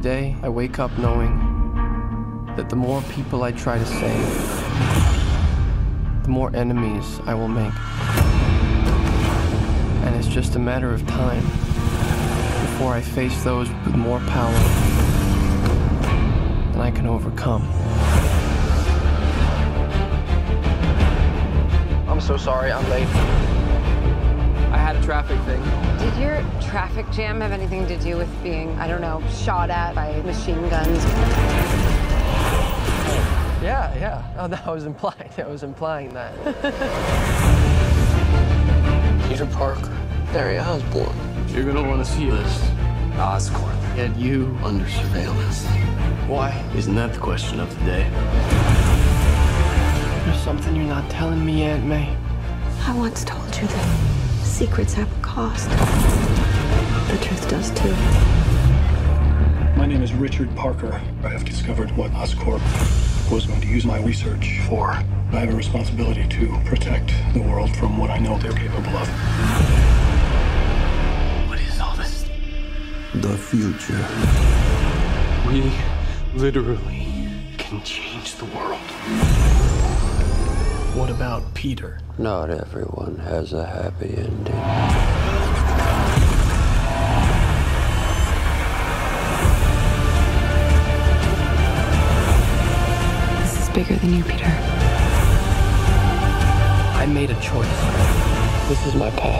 day, I wake up knowing that the more people I try to save, the more enemies I will make. And it's just a matter of time before I face those with more power than I can overcome. I'm so sorry, I'm late. I had a traffic thing. Did your traffic jam have anything to do with being, I don't know, shot at by machine guns? Yeah. Oh, no, I was implying that. Peter Parker, Harry Osborn. You're gonna want to see this. Oscorp. Get you under surveillance. Why? Isn't that the question of the day? There's something you're not telling me, Aunt May. I once told you that secrets have a cost. The truth does too. My name is Richard Parker. I have discovered what Oscorp was going to use my research for. I have a responsibility to protect the world from what I know they're capable of. What is all this? The future. We literally can change the world. What about Peter? Not everyone has a happy ending. This is bigger than you, Peter. I made a choice. This is my path.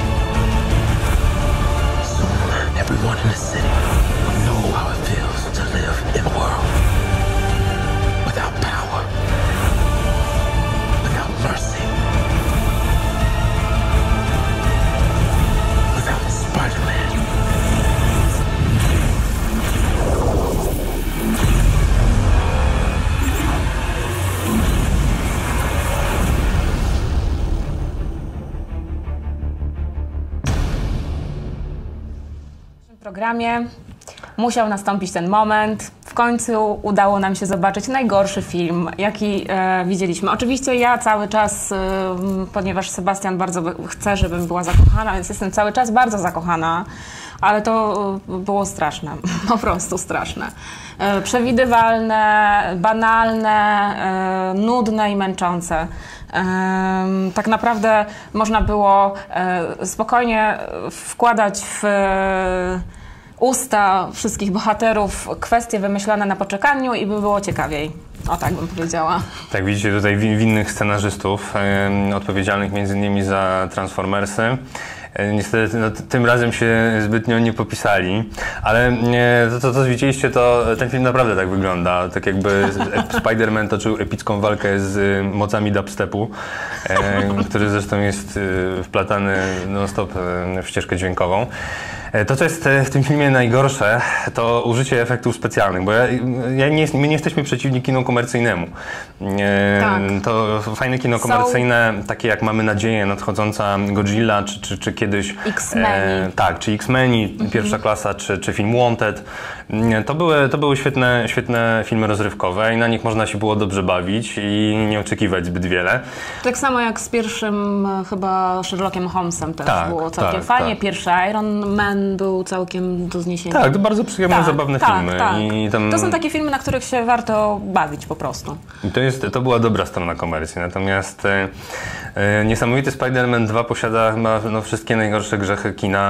Soon, everyone in the city will know how it feels to live in a world without power, without mercy, without Spider-Man. W programie musiał nastąpić ten moment. W końcu udało nam się zobaczyć najgorszy film, jaki widzieliśmy. Oczywiście ja cały czas, ponieważ Sebastian bardzo chce, żebym była zakochana, więc jestem cały czas bardzo zakochana, ale to było straszne, po prostu straszne. Przewidywalne, banalne, nudne i męczące. Tak naprawdę można było spokojnie wkładać w usta wszystkich bohaterów kwestie wymyślane na poczekaniu i by było ciekawiej. O, tak bym powiedziała. Tak, widzicie tutaj winnych scenarzystów, odpowiedzialnych m.in. za Transformersy. Niestety tym razem się zbytnio nie popisali, ale to co widzieliście, to ten film naprawdę tak wygląda. Tak jakby Spider-Man toczył epicką walkę z mocami dubstepu, który zresztą jest wplatany non-stop w ścieżkę dźwiękową. To, co jest w tym filmie najgorsze, to użycie efektów specjalnych, bo my nie jesteśmy przeciwni kinu komercyjnemu. Tak. To fajne kino komercyjne, takie jak Mamy nadzieję, nadchodząca Godzilla, czy kiedyś... X-Meni. Tak, czy X-Meni, Pierwsza klasa, czy film Wanted. To były świetne filmy rozrywkowe i na nich można się było dobrze bawić i nie oczekiwać zbyt wiele. Tak samo jak z pierwszym chyba Sherlockiem Holmesem też było całkiem tak, fajnie. tak. Pierwszy Iron Man był całkiem do zniesienia. Tak, to bardzo przyjemne, zabawne filmy. Tak. I tam... To są takie filmy, na których się warto bawić po prostu. To była dobra strona komercji, natomiast niesamowity Spider-Man 2 posiada chyba wszystkie najgorsze grzechy kina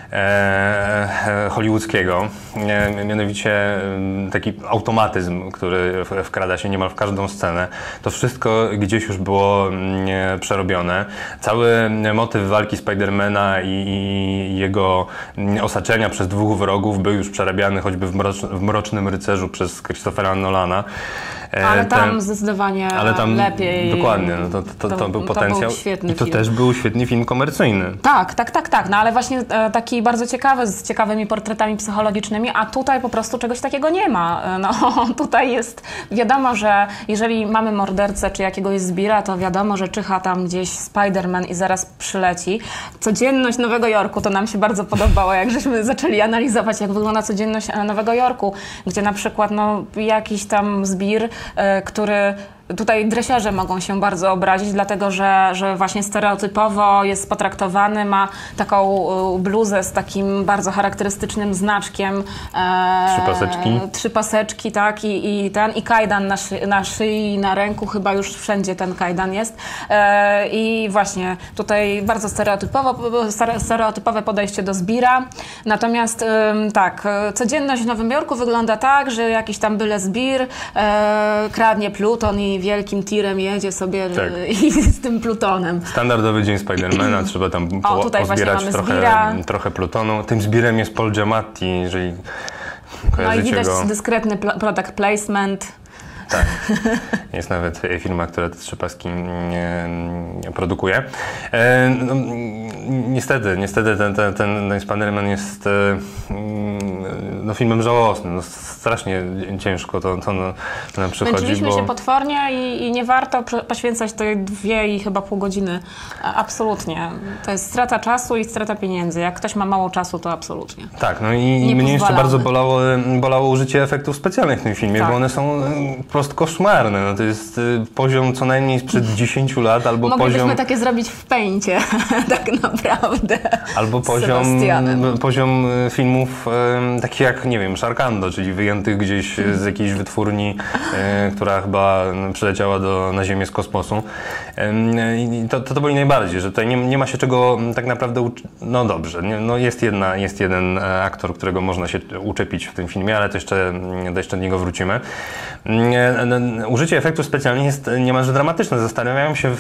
hollywoodzkiego. Mianowicie taki automatyzm, który wkrada się niemal w każdą scenę. To wszystko gdzieś już było przerobione. Cały motyw walki Spidermana i jego osaczenia przez dwóch wrogów był już przerabiany choćby w Mrocznym Rycerzu przez Christophera Nolana. Ale tam zdecydowanie lepiej. Dokładnie, to był potencjał. To był świetny I to film. też był świetny film komercyjny. Tak. No ale właśnie taki bardzo ciekawy, z ciekawymi portretami psychologicznymi, a tutaj po prostu czegoś takiego nie ma. No, tutaj jest, wiadomo, że jeżeli mamy mordercę czy jakiegoś zbira, to wiadomo, że czyha tam gdzieś Spider-Man i zaraz przyleci. Codzienność Nowego Jorku to nam się bardzo podobało, jak żeśmy zaczęli analizować, jak wygląda codzienność Nowego Jorku, gdzie na przykład jakiś tam zbir, który Tutaj dresiarze mogą się bardzo obrazić, dlatego że właśnie stereotypowo jest potraktowany, ma taką bluzę z takim bardzo charakterystycznym znaczkiem. 3 paseczki. 3 paseczki, tak, i kajdan na szyi, na ręku, chyba już wszędzie ten kajdan jest. I właśnie tutaj bardzo stereotypowe podejście do zbira. Natomiast tak, codzienność w Nowym Jorku wygląda tak, że jakiś tam byle zbir kradnie pluton i wielkim tirem jedzie sobie i z tym plutonem. Standardowy dzień Spidermana, trzeba tam pozbierać trochę plutonu. Tym zbirem jest Paul Giamatti, jeżeli kojarzycie i widać go. dyskretny product placement. Tak. Jest nawet firma, która te 3 paski produkuje. No, niestety ten Spider-Man jest filmem żałosnym. No, strasznie ciężko to nam przychodzi. Męczyliśmy się potwornie i nie warto poświęcać tej 2,5 godziny. Absolutnie. To jest strata czasu i strata pieniędzy. Jak ktoś ma mało czasu, to absolutnie. Tak, no i mnie jeszcze bardzo bolało użycie efektów specjalnych w tym filmie, bo one są po prostu koszmarne. No, to jest poziom co najmniej sprzed 10 lat, albo moglibyśmy takie zrobić w Paincie, tak naprawdę. Albo poziom filmów takich jak, nie wiem, Sharkando, czyli wyjętych gdzieś z jakiejś wytwórni, która chyba przyleciała na Ziemię z kosmosu. I to boli najbardziej, że tutaj nie ma się czego tak naprawdę no dobrze, jest jeden aktor, którego można się uczepić w tym filmie, ale to jeszcze do niego wrócimy. Użycie efektów specjalnych jest niemalże dramatyczne. Zastanawiałem się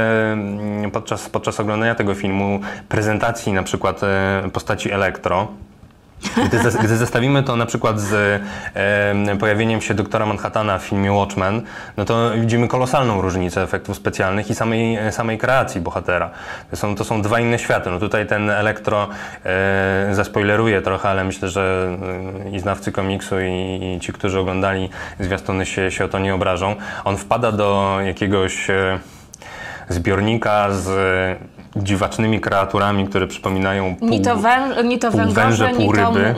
podczas oglądania tego filmu, prezentacji na przykład postaci Elektro. Gdy zestawimy to na przykład z pojawieniem się doktora Manhattana w filmie Watchmen, no to widzimy kolosalną różnicę efektów specjalnych i samej kreacji bohatera. To są 2 inne światy. No tutaj ten Elektro zaspoileruję trochę, ale myślę, że i znawcy komiksu i ci, którzy oglądali zwiastuny się o to nie obrażą. On wpada do jakiegoś zbiornika z dziwacznymi kreaturami, które przypominają pół węże, pół ryby.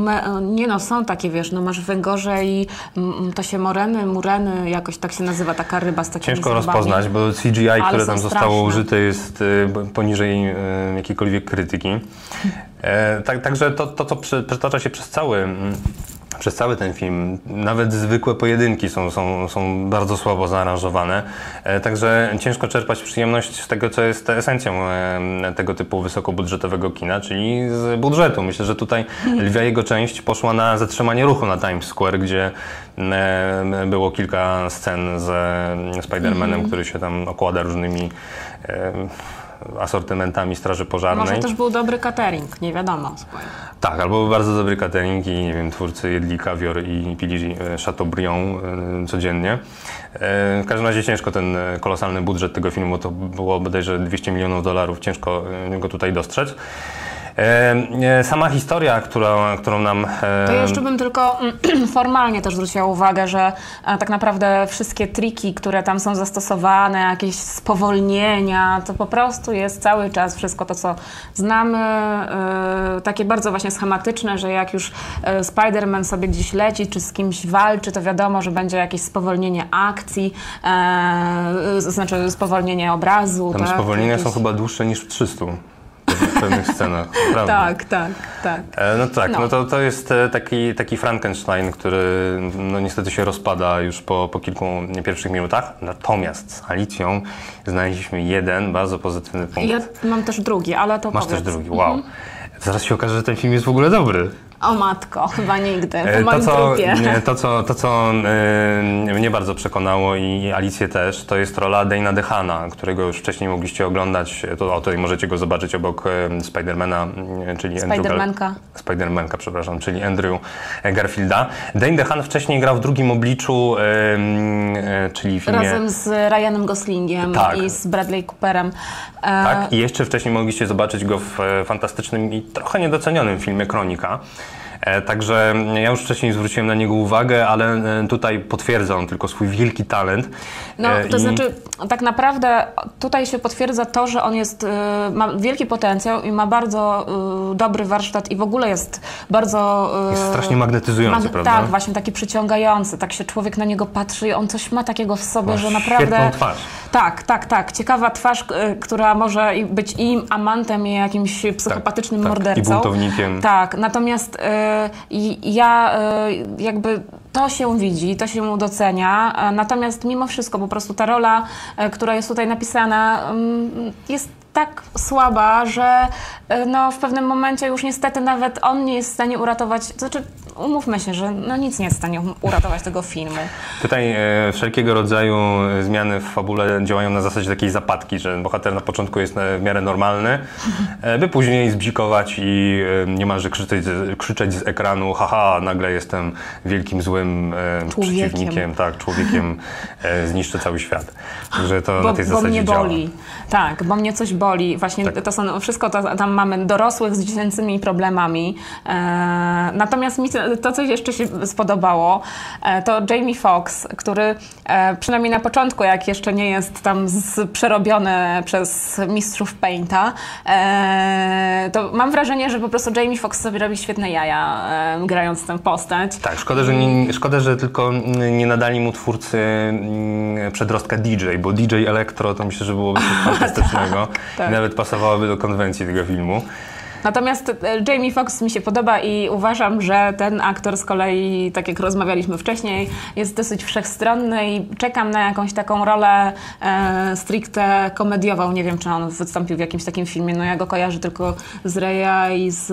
Są takie, wiesz, masz węgorze i to się mureny, jakoś tak się nazywa taka ryba z takimi Ciężko zębami. rozpoznać, bo CGI, które tam zostało użyte, jest poniżej jakiejkolwiek krytyki. Także to, co przytacza się przez cały ten film, nawet zwykłe pojedynki są bardzo słabo zaaranżowane, także ciężko czerpać przyjemność z tego, co jest esencją tego typu wysokobudżetowego kina, czyli z budżetu. Myślę, że tutaj lwia jego część poszła na zatrzymanie ruchu na Times Square, gdzie było kilka scen ze Spider-Manem, który się tam okłada różnymi asortymentami Straży Pożarnej. Może też był dobry catering, nie wiadomo. Tak, albo był bardzo dobry catering i nie wiem, twórcy jedli kawior i pili Chateaubriand codziennie. W każdym razie ciężko ten kolosalny budżet tego filmu, to było bodajże $200 milionów, ciężko go tutaj dostrzec. Sama historia, którą nam... To jeszcze bym tylko formalnie też zwróciła uwagę, że tak naprawdę wszystkie triki, które tam są zastosowane, jakieś spowolnienia, to po prostu jest cały czas wszystko to, co znamy, takie bardzo właśnie schematyczne, że jak już Spider-Man sobie gdzieś leci, czy z kimś walczy, to wiadomo, że będzie jakieś spowolnienie akcji, znaczy spowolnienie obrazu. Tam spowolnienia są chyba dłuższe niż w 300. W pewnych scenach, prawda? Tak. To jest taki Frankenstein, który niestety się rozpada już po kilku pierwszych minutach. Natomiast z Alicją znaleźliśmy jeden bardzo pozytywny punkt. Ja mam też drugi, ale to Masz powiedz. też drugi, wow. Zaraz się okaże, że ten film jest w ogóle dobry. O matko, chyba nigdy, po moim trupie. To, co mnie bardzo przekonało i Alicję też, to jest rola Dana DeHaana, którego już wcześniej mogliście oglądać. Tutaj możecie go zobaczyć obok Spidermana, czyli Spidermanka, przepraszam, czyli Andrew Garfielda. Dane DeHaan wcześniej grał w Drugim Obliczu, czyli w filmie... Razem z Ryanem Goslingiem i z Bradley Cooperem. Tak, i jeszcze wcześniej mogliście zobaczyć go w fantastycznym i trochę niedocenionym filmie Kronika. Także ja już wcześniej zwróciłem na niego uwagę, ale tutaj potwierdza on tylko swój wielki talent. No, to znaczy, tak naprawdę tutaj się potwierdza to, że on ma wielki potencjał i ma bardzo dobry warsztat i w ogóle jest bardzo... Jest strasznie magnetyzujący, prawda? Tak, właśnie taki przyciągający. Tak się człowiek na niego patrzy i on coś ma takiego w sobie, że naprawdę... Świetną twarz. Tak. Ciekawa twarz, która może być i amantem, i jakimś psychopatycznym mordercą. I buntownikiem. Tak, natomiast ja jakby to się widzi, to się docenia, natomiast mimo wszystko po prostu ta rola, która jest tutaj napisana, jest tak słaba, że no, w pewnym momencie już niestety nawet on nie jest w stanie uratować, znaczy umówmy się, że no, nic nie jest w stanie uratować tego filmu. Tutaj wszelkiego rodzaju zmiany w fabule działają na zasadzie takiej zapadki, że bohater na początku jest w miarę normalny, by później zbzikować i niemalże krzyczeć z ekranu: haha, nagle jestem wielkim, złym przeciwnikiem, tak, człowiekiem, zniszczę cały świat. Także to na tej zasadzie mnie działa. boli. Tak, bo mnie coś boli. Właśnie to są wszystko, tam mamy dorosłych z dziecięcymi problemami. Natomiast mi to, co jeszcze się spodobało, to Jamie Foxx, który przynajmniej na początku, jak jeszcze nie jest tam przerobiony przez mistrzów Painta, to mam wrażenie, że po prostu Jamie Foxx sobie robi świetne jaja, grając tę postać. Tak, szkoda, że tylko nie nadali mu twórcy przedrostka DJ, bo DJ Elektro to myślę, że byłoby coś fantastycznego. Tak. I nawet pasowałoby do konwencji tego filmu. Natomiast Jamie Foxx mi się podoba i uważam, że ten aktor z kolei, tak jak rozmawialiśmy wcześniej, jest dosyć wszechstronny i czekam na jakąś taką rolę stricte komediową. Nie wiem, czy on wystąpił w jakimś takim filmie. No ja go kojarzę tylko z Raya i z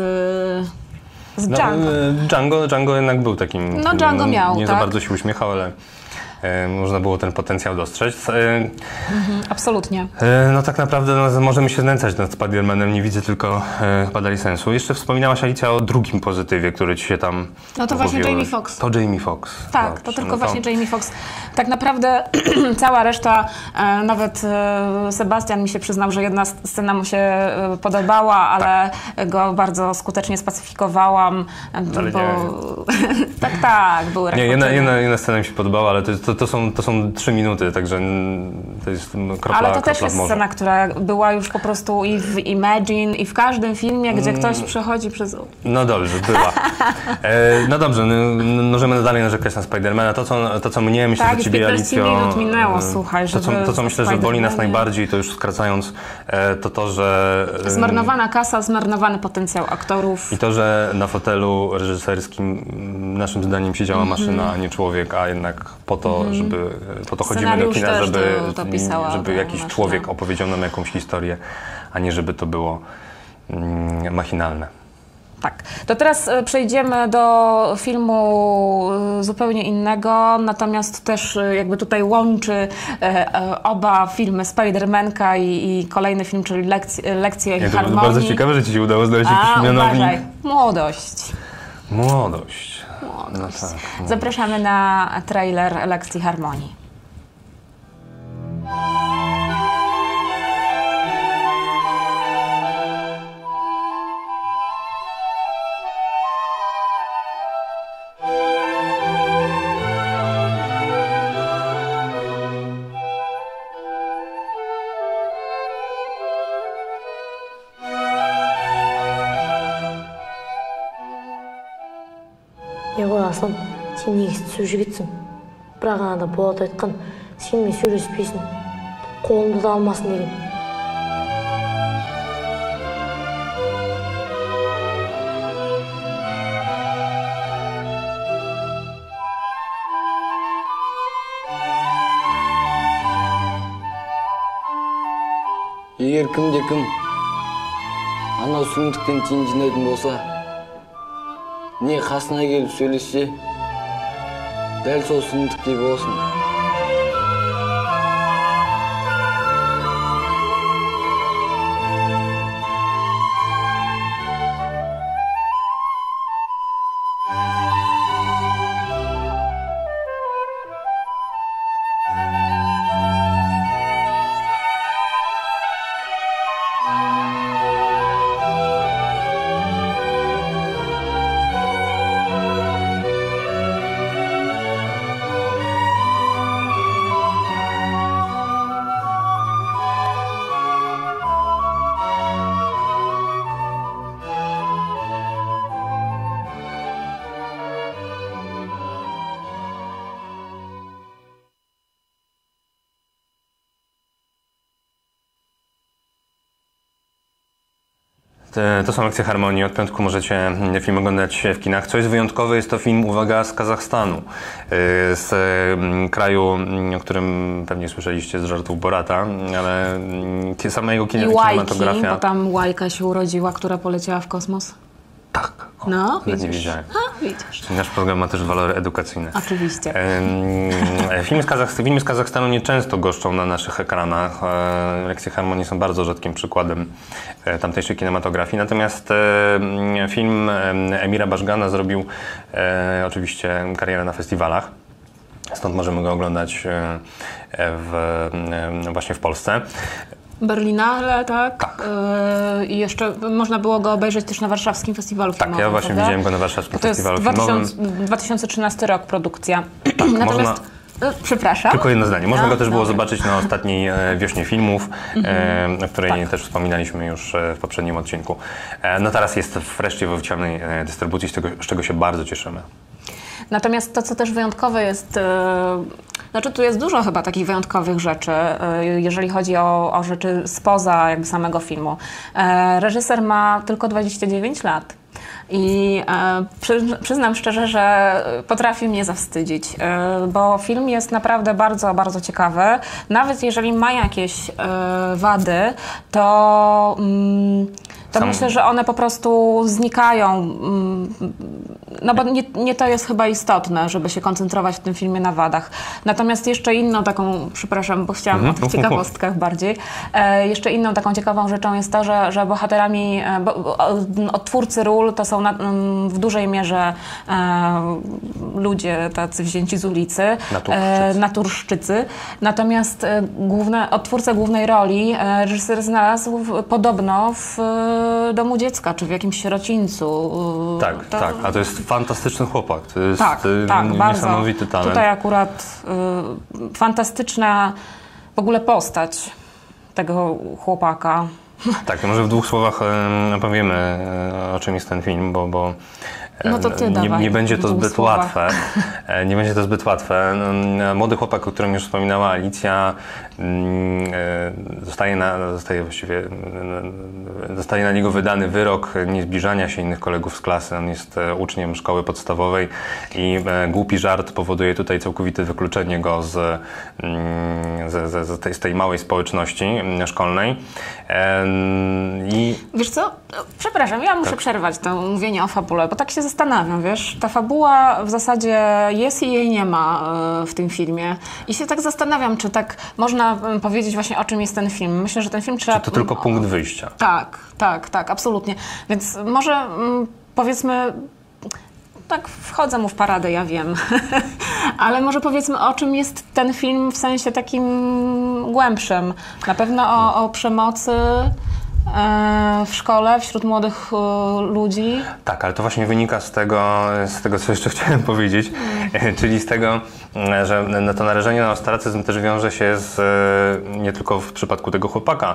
Django. Django jednak był takim... No Django miał, nie tak? za bardzo się uśmiechał, ale można było ten potencjał dostrzec. Absolutnie. No tak naprawdę możemy się znęcać nad Spider-Manem, nie widzę tylko chyba dali sensu. Jeszcze wspominałaś, Alicja, o drugim pozytywie, który ci się tam No to właśnie Jamie Foxx. To Jamie Foxx. Tak, dobrze, to tylko właśnie Jamie Foxx. Tak naprawdę cała reszta, nawet Sebastian mi się przyznał, że jedna scena mu się podobała, ale go bardzo skutecznie spacyfikowałam. Ale bo... tak, były nie, jedna scena mi się podobała, ale to są 3 minuty, także to jest kropla. Ale to też jest scena, która była już po prostu i w Imagine, i w każdym filmie, gdzie ktoś przechodzi przez... No dobrze, była. No dobrze, możemy dalej narzekać na Spidermana. To, co mnie, myślę, tak, że ciebie, Alicjo... Tak, minut minęło, słuchaj, to, co myślę, że boli nas najbardziej, to już skracając, to, że... Zmarnowana kasa, zmarnowany potencjał aktorów. I to, że na fotelu reżyserskim naszym zdaniem siedziała maszyna, a nie człowiek, a jednak po to chodzimy do kina, żeby jakiś człowiek opowiedział nam jakąś historię, a nie żeby to było machinalne. Tak. To teraz przejdziemy do filmu zupełnie innego, natomiast też jakby tutaj łączy oba filmy Spider-Manka i kolejny film, czyli Lekcje i Harmonii. To bardzo ciekawe, że ci się udało znaleźć jakiś mianownik. Młodość. No tak, Zapraszamy na trailer Lekcji Harmonii. Егор Аслан, сен негізі түсіп жігітсің. Бірақ анада болат айтқан, сенімен сөйлеспейсің, қолыңды да алмасын деген. Егер кімде-кім анау сүріндіктен тиын жинайтын болса, не қасына келіп сөйлессе, дәл сол сүріндіктей болсын. To są Lekcje Harmonii. Od piątku możecie film oglądać w kinach. Co jest wyjątkowe, jest to film, uwaga, z Kazachstanu. Z kraju, o którym pewnie słyszeliście z żartów Borata, ale sama jego kinematografia... I Łajki, bo tam Łajka się urodziła, która poleciała w kosmos. Tak. No, nie wiedziałem. Widzisz. Nasz program ma też walory edukacyjne. Oczywiście. Filmy z Kazachstanu nieczęsto goszczą na naszych ekranach. Lekcje Harmonii są bardzo rzadkim przykładem tamtejszej kinematografii. Natomiast film Emira Bashgana zrobił oczywiście karierę na festiwalach. Stąd możemy go oglądać właśnie w Polsce. Berlinale, tak? I jeszcze można było go obejrzeć też na warszawskim festiwalu filmowym. Tak, ja właśnie widziałem go na warszawskim festiwalu filmowym. 2013 rok produkcja. Tak, Natomiast, przepraszam. Tylko jedno zdanie. Można go też było zobaczyć na ostatniej wiośnie filmów, o której też wspominaliśmy już w poprzednim odcinku. No teraz jest wreszcie w oficjalnej dystrybucji, z czego się bardzo cieszymy. Natomiast to, co też wyjątkowe jest, znaczy tu jest dużo chyba takich wyjątkowych rzeczy, jeżeli chodzi o rzeczy spoza jakby samego filmu. Reżyser ma tylko 29 lat. I przyznam szczerze, że potrafi mnie zawstydzić, bo film jest naprawdę bardzo, bardzo ciekawy. Nawet jeżeli ma jakieś wady, to myślę, że one po prostu znikają. No bo nie to jest chyba istotne, żeby się koncentrować w tym filmie na wadach. Natomiast jeszcze inną taką, przepraszam, bo chciałam o tych ciekawostkach bardziej, jeszcze inną taką ciekawą rzeczą jest to, że bohaterami, odtwórcy ról to są w dużej mierze ludzie tacy wzięci z ulicy, naturszczycy. Natomiast odtwórcę głównej roli reżyser znalazł podobno w domu dziecka, czy w jakimś sierocińcu. Tak, a to jest fantastyczny chłopak. To jest niesamowity talent. Tutaj akurat fantastyczna w ogóle postać tego chłopaka. Tak, to może w dwóch słowach opowiemy, o czym jest ten film, bo no to ty nie będzie to zbyt łatwe. Nie będzie to zbyt łatwe. Młody chłopak, o którym już wspominała Alicja, zostaje na niego wydany wyrok niezbliżania się innych kolegów z klasy. On jest uczniem szkoły podstawowej i głupi żart powoduje tutaj całkowite wykluczenie go z tej małej społeczności szkolnej. Wiesz co? Przepraszam, ja muszę przerwać to mówienie o fabule, bo tak się zastanawiam, wiesz? Ta fabuła w zasadzie jest i jej nie ma w tym filmie. I się tak zastanawiam, czy tak można powiedzieć właśnie, o czym jest ten film. Myślę, że ten film trzeba... Czy to tylko punkt wyjścia? Tak, absolutnie. Więc może powiedzmy... Tak, wchodzę mu w paradę, ja wiem. Ale może powiedzmy, o czym jest ten film w sensie takim głębszym. Na pewno o przemocy w szkole, wśród młodych ludzi. Tak, ale to właśnie wynika z tego, co jeszcze chciałem powiedzieć, czyli z tego, że to narażenie na ostracyzm też wiąże się nie tylko w przypadku tego chłopaka,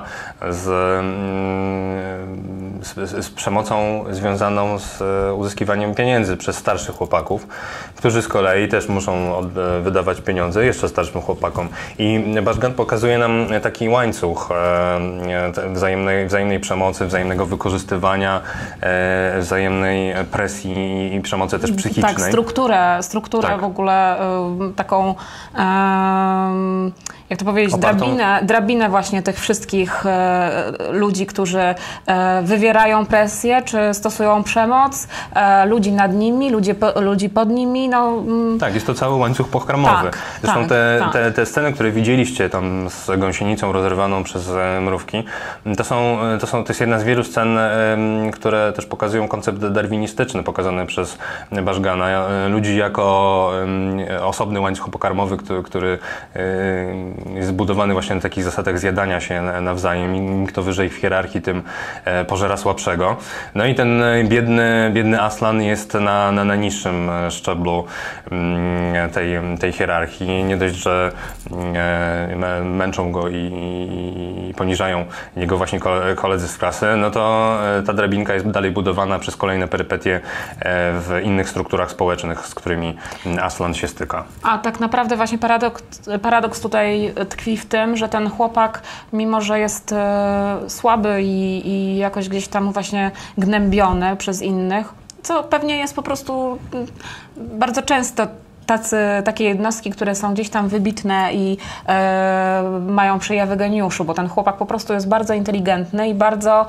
z przemocą związaną z uzyskiwaniem pieniędzy przez starszych chłopaków, którzy z kolei też muszą wydawać pieniądze jeszcze starszym chłopakom. I Bashgan pokazuje nam taki łańcuch wzajemnej przemocy, wzajemnego wykorzystywania, wzajemnej presji i przemocy też psychicznej. Tak, strukturę tak. W ogóle taką, jak to powiedzieć, drabinę właśnie tych wszystkich ludzi, którzy wywierają presję, czy stosują przemoc, ludzi nad nimi, ludzi pod nimi. Tak, jest to cały łańcuch pokarmowy. Zresztą te sceny, które widzieliście tam z gąsienicą rozerwaną przez mrówki, to jest jedna z wielu scen, które też pokazują koncept darwinistyczny pokazany przez Bashgana. Ludzi jako osobny łańcuch pokarmowy, który jest zbudowany właśnie na takich zasadach zjadania się nawzajem i kto wyżej w hierarchii, tym pożera słabszego. No i ten biedny Aslan jest na niższym szczeblu tej hierarchii. Nie dość, że męczą go i poniżają jego właśnie koledzy z klasy, no to ta drabinka jest dalej budowana przez kolejne perypetie w innych strukturach społecznych, z którymi Aslan się styka. A tak naprawdę właśnie paradoks tutaj tkwi w tym, że ten chłopak, mimo że jest słaby i jakoś gdzieś tam właśnie gnębiony przez innych, co pewnie jest po prostu bardzo często takie jednostki, które są gdzieś tam wybitne i mają przejawy geniuszu, bo ten chłopak po prostu jest bardzo inteligentny i bardzo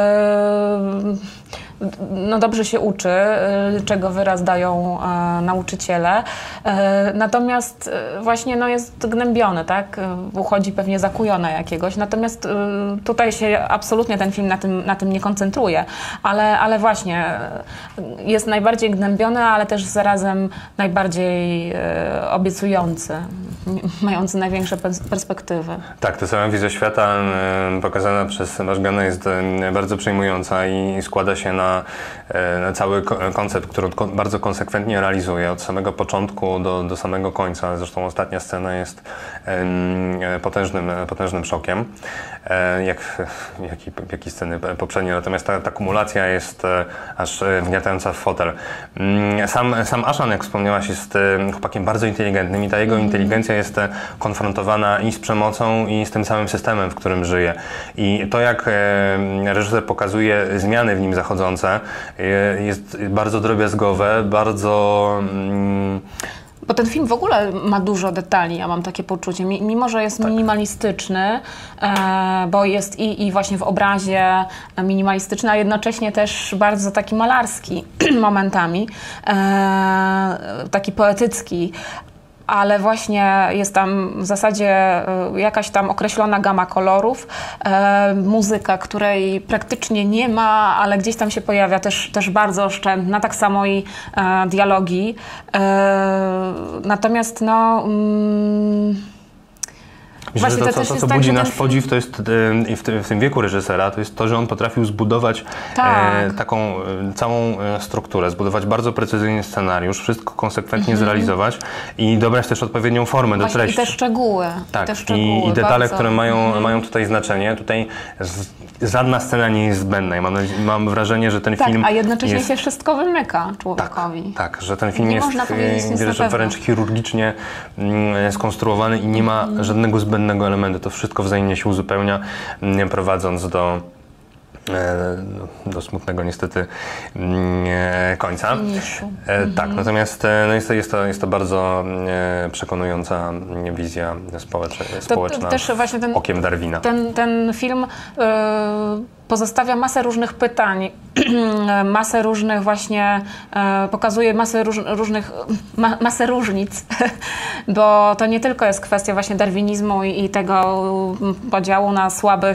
dobrze się uczy, czego wyraz dają nauczyciele. Natomiast właśnie jest gnębiony, tak? Uchodzi pewnie za kujona jakiegoś. Natomiast tutaj się absolutnie ten film na tym nie koncentruje. Ale właśnie jest najbardziej gnębiony, ale też zarazem najbardziej obiecujący, mający największe perspektywy. Tak, ta cała wizja świata pokazana przez Ashgana jest bardzo przejmująca i składa się na cały koncept, który on bardzo konsekwentnie realizuje od samego początku do samego końca. Zresztą ostatnia scena jest potężnym szokiem, jak i sceny poprzednie. Natomiast ta kumulacja jest aż wgniatająca w fotel. Sam Ashan, jak wspomniałaś, jest chłopakiem bardzo inteligentnym i ta jego inteligencja jest konfrontowana i z przemocą, i z tym samym systemem, w którym żyje. I to, jak reżyser pokazuje zmiany w nim zachodzące, jest bardzo drobiazgowe, bardzo... Bo ten film w ogóle ma dużo detali, ja mam takie poczucie, mimo że jest minimalistyczny, bo jest i właśnie w obrazie minimalistyczny, a jednocześnie też bardzo taki malarski momentami, taki poetycki. Ale właśnie jest tam w zasadzie jakaś tam określona gama kolorów, muzyka, której praktycznie nie ma, ale gdzieś tam się pojawia, też bardzo oszczędna, tak samo i dialogi. Natomiast Myślę, że to budzi nasz podziw, to jest w tym wieku reżysera, to jest to, że on potrafił zbudować taką całą strukturę, zbudować bardzo precyzyjny scenariusz, wszystko konsekwentnie zrealizować i dobrać też odpowiednią formę do treści. I te szczegóły. Tak, i detale, bardzo, które mają tutaj znaczenie. Tutaj żadna scena nie jest zbędna i mam wrażenie, że ten film a jednocześnie się wszystko wymyka człowiekowi. Tak, że ten film jest wręcz chirurgicznie skonstruowany i nie ma żadnego zbędnego elementu. To wszystko wzajemnie się uzupełnia, prowadząc do smutnego niestety końca. Tak, natomiast jest to bardzo przekonująca wizja społeczna też właśnie okiem Darwina. Ten film pozostawia masę różnych pytań, masę różnych właśnie, pokazuje masę różnic, bo to nie tylko jest kwestia właśnie darwinizmu i tego podziału na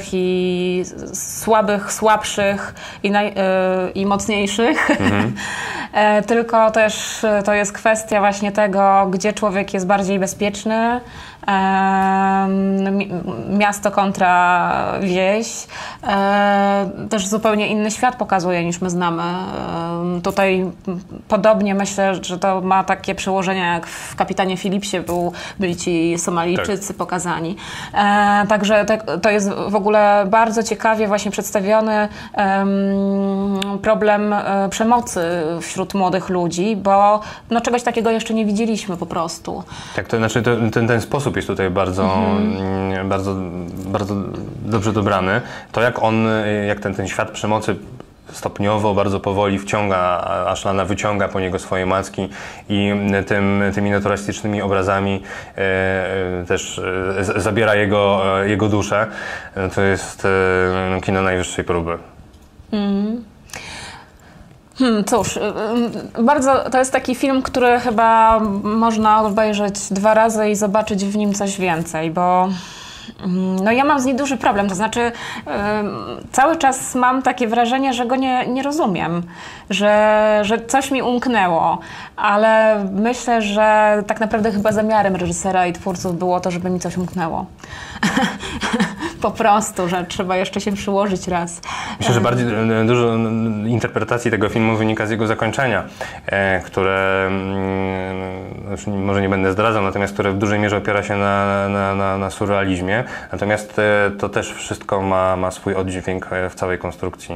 słabszych i mocniejszych, tylko też to jest kwestia właśnie tego, gdzie człowiek jest bardziej bezpieczny, miasto kontra wieś. Też zupełnie inny świat pokazuje niż my znamy. Tutaj podobnie myślę, że to ma takie przełożenia jak w Kapitanie Phillipsie byli ci Somalijczycy pokazani. Także to jest w ogóle bardzo ciekawie właśnie przedstawiony problem przemocy wśród młodych ludzi, bo czegoś takiego jeszcze nie widzieliśmy po prostu. Tak, to znaczy ten sposób jest tutaj bardzo dobrze dobrany. To jak ten świat przemocy stopniowo, bardzo powoli Ashlana wyciąga po niego swoje macki i tymi naturalistycznymi obrazami też zabiera jego duszę. To jest kino najwyższej próby. Cóż, to jest taki film, który chyba można obejrzeć 2 razy i zobaczyć w nim coś więcej, bo ja mam z nim duży problem, to znaczy cały czas mam takie wrażenie, że go nie rozumiem, że coś mi umknęło, ale myślę, że tak naprawdę chyba zamiarem reżysera i twórców było to, żeby mi coś umknęło. Po prostu, że trzeba jeszcze się przyłożyć raz. Myślę, że bardziej dużo interpretacji tego filmu wynika z jego zakończenia, które, może nie będę zdradzał, natomiast które w dużej mierze opiera się na surrealizmie. Natomiast to też wszystko ma swój oddźwięk w całej konstrukcji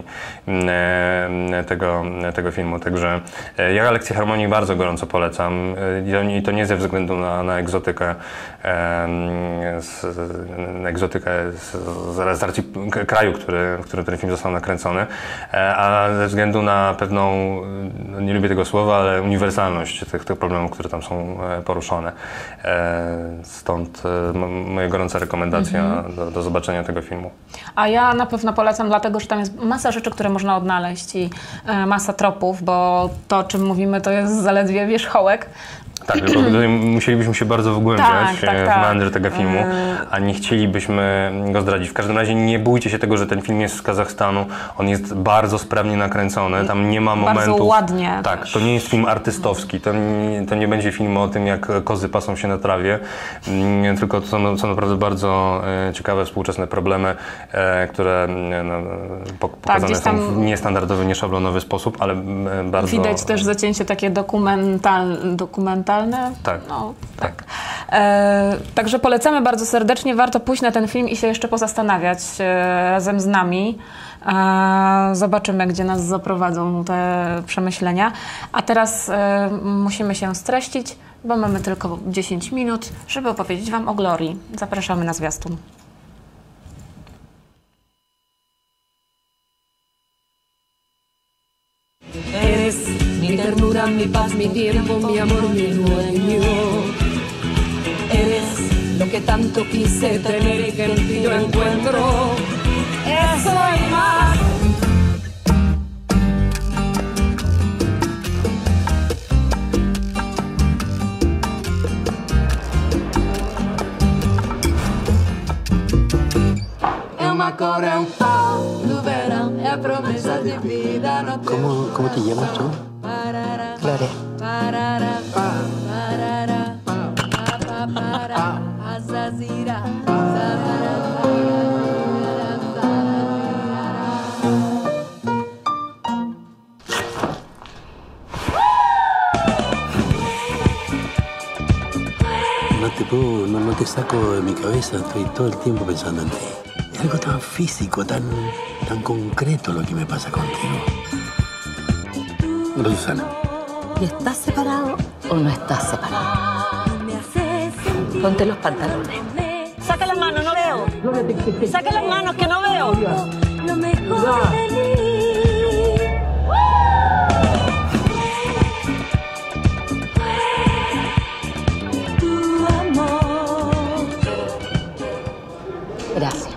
tego filmu. Także ja Lekcję Harmonii bardzo gorąco polecam. I to nie ze względu na egzotykę egzotykę z racji kraju, w którym ten film został nakręcony, a ze względu na pewną, nie lubię tego słowa, ale uniwersalność tych problemów, które tam są poruszone. Stąd moja gorąca rekomendacja do zobaczenia tego filmu. A ja na pewno polecam, dlatego że tam jest masa rzeczy, które można odnaleźć i masa tropów, bo to, o czym mówimy, to jest zaledwie wierzchołek. Tak, tylko musielibyśmy się bardzo wgłębiać w meandry tego filmu, a nie chcielibyśmy go zdradzić. W każdym razie nie bójcie się tego, że ten film jest z Kazachstanu. On jest bardzo sprawnie nakręcony, tam nie ma momentów... Bardzo ładnie. Tak, to nie jest film artystowski, to nie będzie film o tym, jak kozy pasą się na trawie, tylko to są naprawdę bardzo ciekawe współczesne problemy, które pokazane są w niestandardowy, nieszablonowy sposób, ale bardzo... Widać też zacięcie takie dokumentalne. Tak. No, tak. Także polecamy bardzo serdecznie. Warto pójść na ten film i się jeszcze pozastanawiać razem z nami. Zobaczymy, gdzie nas zaprowadzą te przemyślenia. A teraz musimy się streścić, bo mamy tylko 10 minut, żeby opowiedzieć Wam o Glorii. Zapraszamy na zwiastun. Mi ternura, mi paz, mi tiempo, mi amor, mi dueño. Eres lo que tanto quise tener y que en ti yo encuentro. Eso y más. É uma cor, é pau do verão, é a promessa de vida. ¿Cómo te llamas tú? Gloria. No te saco de mi cabeza, estoy todo el tiempo pensando en ti. Es algo tan físico, tan concreto lo que me pasa contigo. Susana. ¿Y estás separado o no estás separado? Ponte los pantalones. Saca las manos, no veo. Saca las manos, que no veo. Lo mejor de mí. Tu amor. Gracias.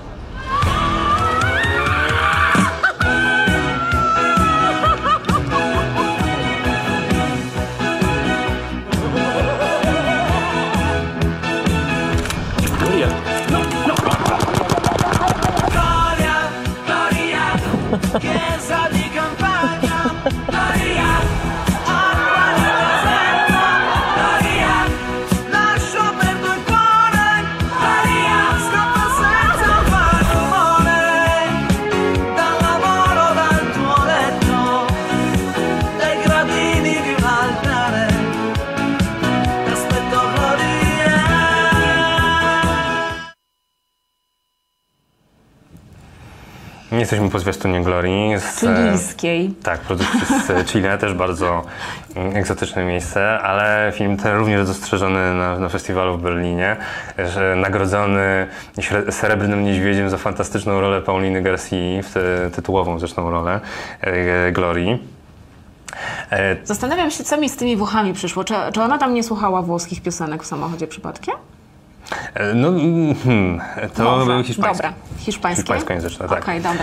Chiesa di campagna, Maria, acqua nella selva, Maria, lascio perdo il cuore, Maria, scappa senza parole, dal lavoro, dal tuo letto, dai gradini di un altare, ti aspetto Gloria. Jesteśmy po zwiastunie Glorii. Chilijskiej. Tak, produkcji z Chile, też bardzo egzotyczne miejsce, ale film ten również dostrzeżony na festiwalu w Berlinie, nagrodzony Srebrnym Niedźwiedziem za fantastyczną rolę Pauliny Garcii, tytułową zresztą rolę Glorii. Zastanawiam się, co mi z tymi Włochami przyszło. Czy ona tam nie słuchała włoskich piosenek w samochodzie przypadkiem? No, to był hiszpański. Dobra, hiszpańskie? Hiszpańskojęzyczne, tak. Okej, dobra.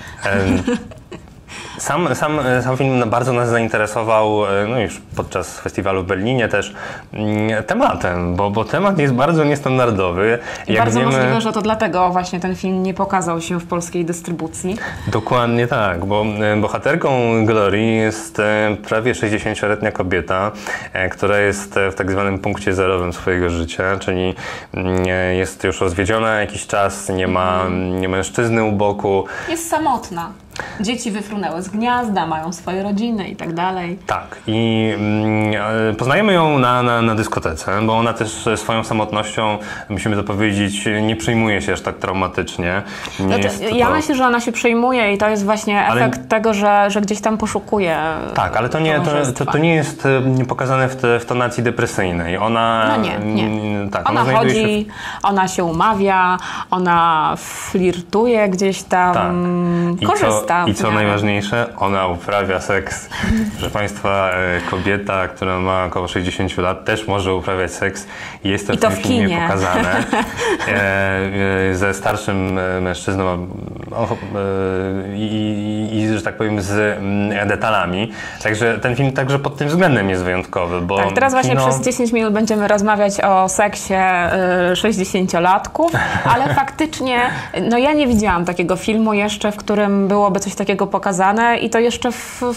Sam film bardzo nas zainteresował, no już podczas festiwalu w Berlinie też, tematem, bo temat jest bardzo niestandardowy. I bardzo możliwe, że to dlatego właśnie ten film nie pokazał się w polskiej dystrybucji. Dokładnie tak, bo bohaterką Glorii jest prawie 60-letnia kobieta, która jest w tak zwanym punkcie zerowym swojego życia, czyli jest już rozwiedziona jakiś czas, nie ma mężczyzny u boku. Jest samotna. Dzieci wyfrunęły z gniazda, mają swoje rodziny i tak dalej. Tak. I poznajemy ją na dyskotece, bo ona też swoją samotnością, musimy to powiedzieć, nie przejmuje się aż tak traumatycznie. Ja myślę, że ona się przejmuje i to jest właśnie efekt tego, że gdzieś tam poszukuje. Tak, ale to nie jest pokazane w tonacji depresyjnej. Ona, tak, ona chodzi, ona się umawia, ona flirtuje gdzieś tam, korzysta. I co najważniejsze, ona uprawia seks. Proszę Państwa, kobieta, która ma około 60 lat, też może uprawiać seks. Jest to w tym filmie pokazane. Ze starszym mężczyzną i że tak powiem z detalami. Także ten film także pod tym względem jest wyjątkowy. Bo tak, teraz właśnie przez 10 minut będziemy rozmawiać o seksie 60-latków, ale faktycznie, no ja nie widziałam takiego filmu jeszcze, w którym byłoby coś takiego pokazane i to jeszcze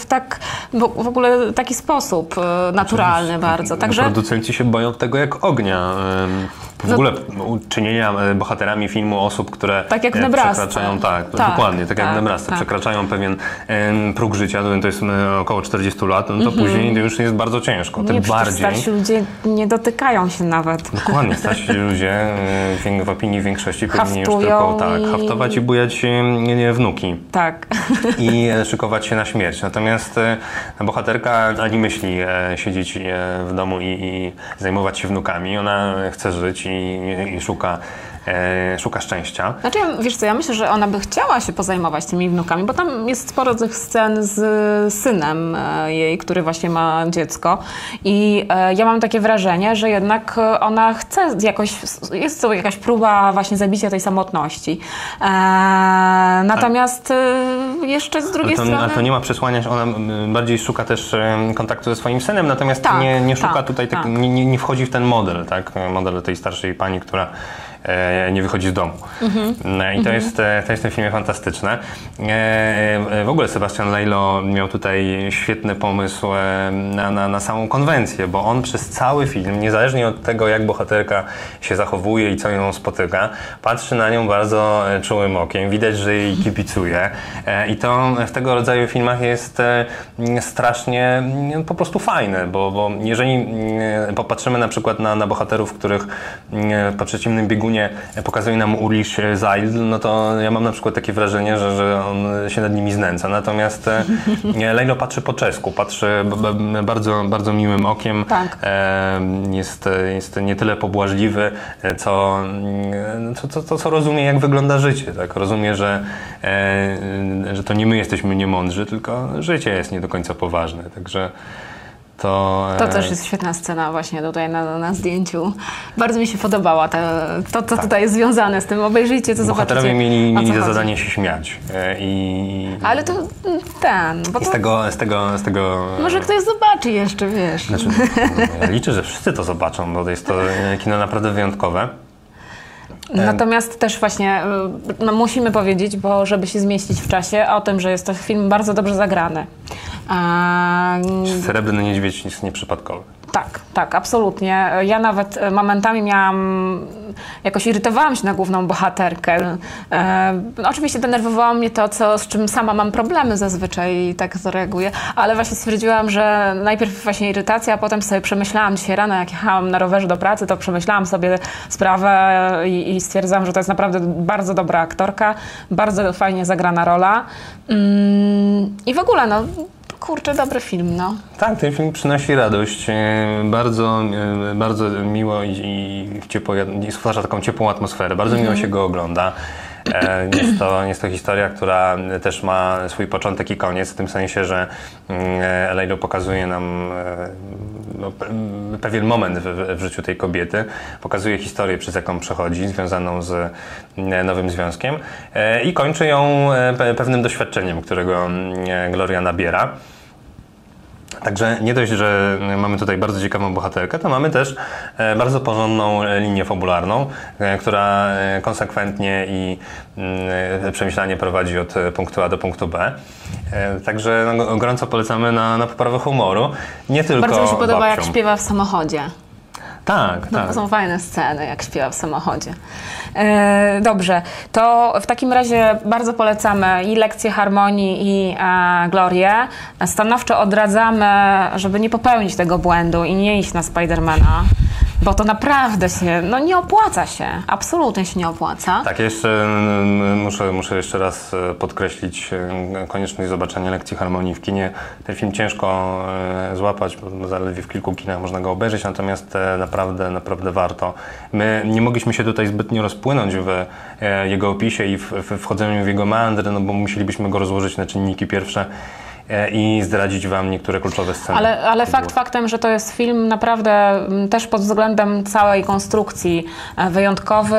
w ogóle taki sposób naturalny bardzo. Także producenci się boją tego jak ognia. W ogóle uczynienia bohaterami filmu osób, które tak jak w przekraczają, dokładnie, tak jak w Nebrasce, przekraczają pewien próg życia, to jest około 40 lat, no to później już jest bardzo ciężko. Tym bardziej starsi ludzie nie dotykają się nawet. Dokładnie, starsi ludzie w opinii większości powinni już tylko haftować i bujać wnuki. Tak. I szykować się na śmierć. Natomiast bohaterka ani myśli siedzieć w domu i zajmować się wnukami. Ona chce żyć i szuka szczęścia. Znaczy, wiesz co, ja myślę, że ona by chciała się pozajmować tymi wnukami, bo tam jest sporo tych scen z synem jej, który właśnie ma dziecko i ja mam takie wrażenie, że jednak ona chce jakoś, jest to jakaś próba właśnie zabicia tej samotności. Natomiast jeszcze z drugiej strony... Ale to nie ma przesłania, że ona bardziej szuka też kontaktu ze swoim synem, natomiast nie szuka tutaj, nie wchodzi w ten model, tak? Model tej starszej pani, która nie wychodzi z domu. I to jest w tym filmie fantastyczne. W ogóle Sebastian Lello miał tutaj świetny pomysł na samą konwencję, bo on przez cały film, niezależnie od tego, jak bohaterka się zachowuje i co ją spotyka, patrzy na nią bardzo czułym okiem. Widać, że jej kibicuje. I to w tego rodzaju filmach jest strasznie po prostu fajne, bo jeżeli popatrzymy na przykład na bohaterów, których po przeciwnym biegunie pokazuje nam Ulrich Seidl, no to ja mam na przykład takie wrażenie, że on się nad nimi znęca. Natomiast Lello patrzy po czesku, patrzy bardzo, bardzo miłym okiem. Tak. Jest nie tyle pobłażliwy, co rozumie, jak wygląda życie. Tak? Rozumie, że to nie my jesteśmy niemądrzy, tylko życie jest nie do końca poważne. Także to też jest świetna scena właśnie tutaj na zdjęciu. Bardzo mi się podobała to tutaj jest związane z tym. Obejrzyjcie, to zobaczycie. Bohaterowie mieli za zadanie się śmiać. Ale to z tego... Może ktoś zobaczy jeszcze, wiesz. Znaczy, ja liczę, że wszyscy to zobaczą, bo jest to kino naprawdę wyjątkowe. Natomiast też właśnie musimy powiedzieć, bo żeby się zmieścić w czasie, o tym, że jest to film bardzo dobrze zagrany. Srebrny Niedźwiedź jest nieprzypadkowy. Tak, absolutnie. Ja nawet momentami jakoś irytowałam się na główną bohaterkę. Oczywiście denerwowało mnie to, z czym sama mam problemy zazwyczaj i tak zareaguję, ale właśnie stwierdziłam, że najpierw właśnie irytacja, a potem sobie przemyślałam dzisiaj rano, jak jechałam na rowerze do pracy, to przemyślałam sobie sprawę i stwierdzam, że to jest naprawdę bardzo dobra aktorka, bardzo fajnie zagrana rola. I w ogóle, kurczę, dobry film, Tak, ten film przynosi radość. Bardzo, bardzo miło i stwarza taką ciepłą atmosferę. Bardzo miło się go ogląda. Jest to historia, która też ma swój początek i koniec, w tym sensie, że Lello pokazuje nam pewien moment w życiu tej kobiety, pokazuje historię, przez jaką przechodzi, związaną z nowym związkiem i kończy ją pewnym doświadczeniem, którego Gloria nabiera. Także nie dość, że mamy tutaj bardzo ciekawą bohaterkę, to mamy też bardzo porządną linię fabularną, która konsekwentnie i przemyślanie prowadzi od punktu A do punktu B. Także gorąco polecamy na poprawę humoru. Nie tylko bardzo mi się podoba, babciom. jak śpiewa w samochodzie. Tak, no, tak. Są fajne sceny, jak śpiewa w samochodzie. Dobrze, to w takim razie bardzo polecamy i lekcję harmonii, i Glorię. Stanowczo odradzamy, żeby nie popełnić tego błędu i nie iść na Spidermana, bo to naprawdę się, no nie opłaca się, absolutnie się nie opłaca. Tak, jeszcze muszę jeszcze raz podkreślić konieczność zobaczenia lekcji harmonii w kinie. Ten film ciężko złapać, bo zaledwie w kilku kinach można go obejrzeć, natomiast naprawdę warto. My nie mogliśmy się tutaj zbytnio rozpłynąć w jego opisie i w wchodzeniu w jego meandry, no bo musielibyśmy go rozłożyć na czynniki pierwsze i zdradzić wam niektóre kluczowe sceny. Ale fakt faktem, że to jest film naprawdę też pod względem całej konstrukcji wyjątkowy,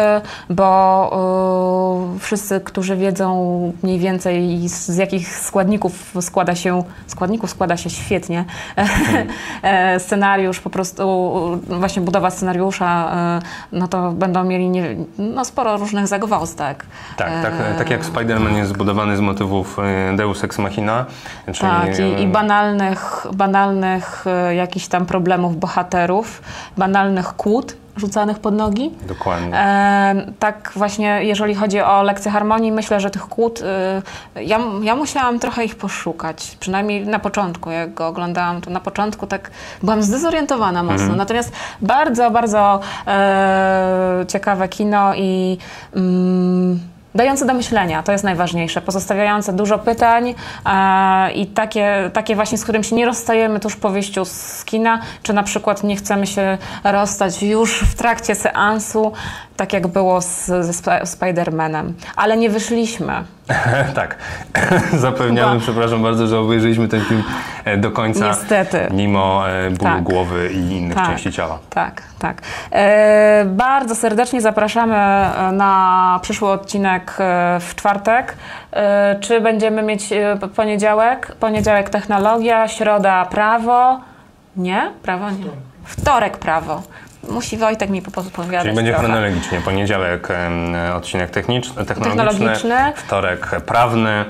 bo wszyscy, którzy wiedzą mniej więcej z jakich składników składa się świetnie scenariusz, po prostu właśnie budowa scenariusza, no to będą mieli sporo różnych zagwozdek. Tak jak Spider-Man jest zbudowany z motywów Deus Ex Machina, tak, i banalnych jakichś tam problemów bohaterów, banalnych kłód rzucanych pod nogi. Dokładnie. Tak właśnie, jeżeli chodzi o lekcję harmonii, myślę, że tych kłód, ja musiałam trochę ich poszukać, przynajmniej na początku, jak go oglądałam, to na początku tak byłam zdezorientowana mocno, natomiast bardzo, bardzo ciekawe kino i dające do myślenia, to jest najważniejsze, pozostawiające dużo pytań i takie właśnie, z którym się nie rozstajemy tuż po wyjściu z kina, czy na przykład nie chcemy się rozstać już w trakcie seansu, tak jak było ze Spider-Manem. Ale nie wyszliśmy. Tak, zapewniamy, przepraszam bardzo, że obejrzeliśmy ten film do końca. Niestety. Mimo bólu głowy i innych części ciała. Tak. Bardzo serdecznie zapraszamy na przyszły odcinek w czwartek. Czy będziemy mieć poniedziałek? Poniedziałek technologia, środa prawo. Nie? Prawo nie. Wtorek prawo. Musi Wojtek mi podpowiadać. Czyli będzie trochę. chronologicznie. Poniedziałek odcinek technologiczny, wtorek prawny,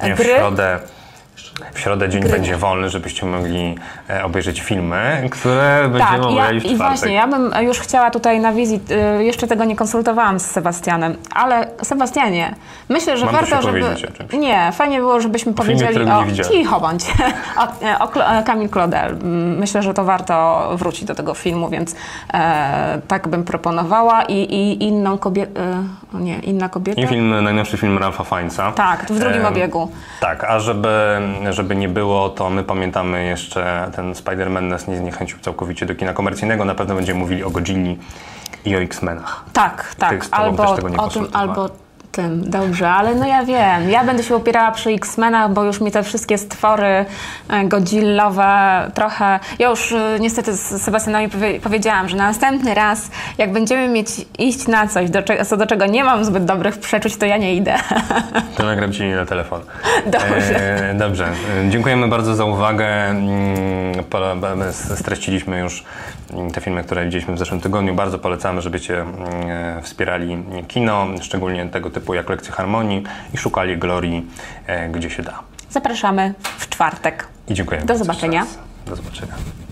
w środę dzień będzie wolny, żebyście mogli obejrzeć filmy, które będziemy omawiali w czwartek. I właśnie, ja bym już chciała tutaj na wizji, jeszcze tego nie konsultowałam z Sebastianem, ale Sebastianie, myślę, że warto, żeby... Nie, fajnie było, żebyśmy powiedzieli cicho bądź, o Camille Claudel. Myślę, że to warto wrócić do tego filmu, więc tak bym proponowała i inną kobietę... Inna kobieta? I najnowszy film Ralpha Fiennesa. Tak, w drugim obiegu. Tak, a żeby nie było, to my pamiętamy jeszcze, ten Spider-Man nas nie zniechęcił całkowicie do kina komercyjnego. Na pewno będziemy mówili o Godzilli i o X-Menach. Tak. Albo o tym, albo tym. Dobrze, ale no ja wiem. Ja będę się opierała przy X-Menach, bo już mi te wszystkie stwory godzillowe trochę... Ja już niestety z Sebastianowi powiedziałam, że na następny raz, jak będziemy iść na coś, do czego nie mam zbyt dobrych przeczuć, to ja nie idę. To nagram ci na telefon. Dobrze. Dobrze. Dziękujemy bardzo za uwagę. Streściliśmy już te filmy, które widzieliśmy w zeszłym tygodniu. Bardzo polecamy, żebyście wspierali kino, szczególnie tego typu jak lekcje harmonii i szukali glorii, gdzie się da. Zapraszamy w czwartek. I dziękujemy. Do zobaczenia. Do zobaczenia.